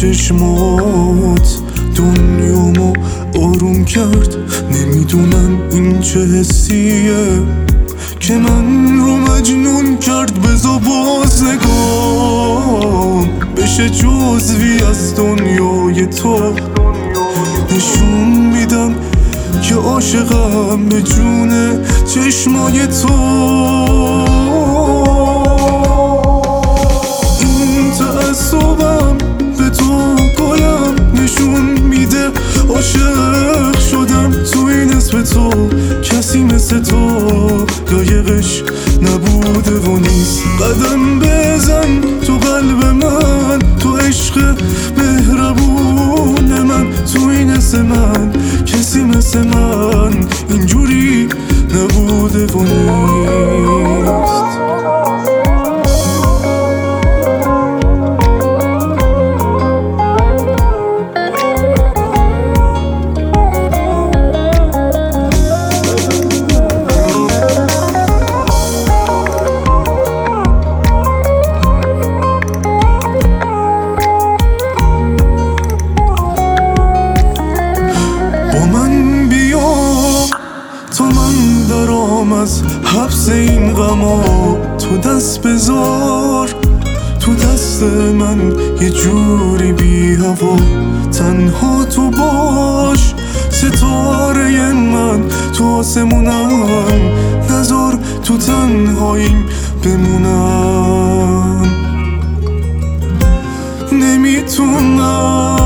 چشمات دنیامو آروم کرد. نمیدونم این چه حسیه که من رو مجنون کرد. بذار باز نگام بشه جزوی از دنیای تو. نشون میدم که عاشقم به جون چشمای تو. این تعصبم به تو گلم نشون میده عاشق شدم تو این اسم تو. کسی مثل تو لایقش نبوده و نیست. قدم بزن تو قلب من، تو عشق مهربون من. تو این اسم من کسی مثل من اینجوری نبوده و نیست. از حبس این غما تو دست بذار تو دست من. یه جوری بی هوا تنها تو باش. ستاره من تو آسمونم نذار تو تنهاییم بمونم. نمیتونم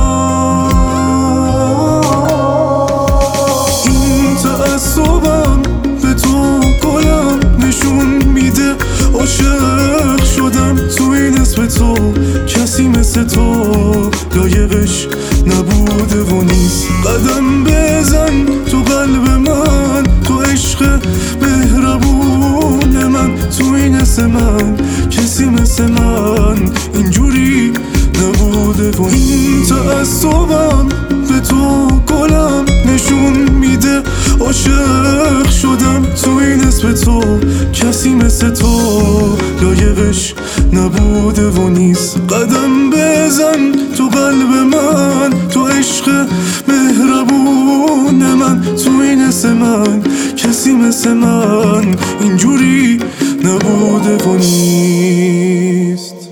این تعصبم به تو گلم نشون میده عاشق شدم تو این اسم تو. کسی مثل تو لایقش نبوده و نیست. قدم بزن تو قلب من، تو عشق مهربون من. تو این اسم من کسی مثل من اینجوری نبوده و این تعصبم به تو گلم نشون میده عاشق شدم تو این اسم تو. کسی مثل تو لایقش نبوده و نیست. قدم بزن تو قلب من، تو عشق مهربون من. تو این اسم من کسی مثل من اینجوری نبوده و نیست.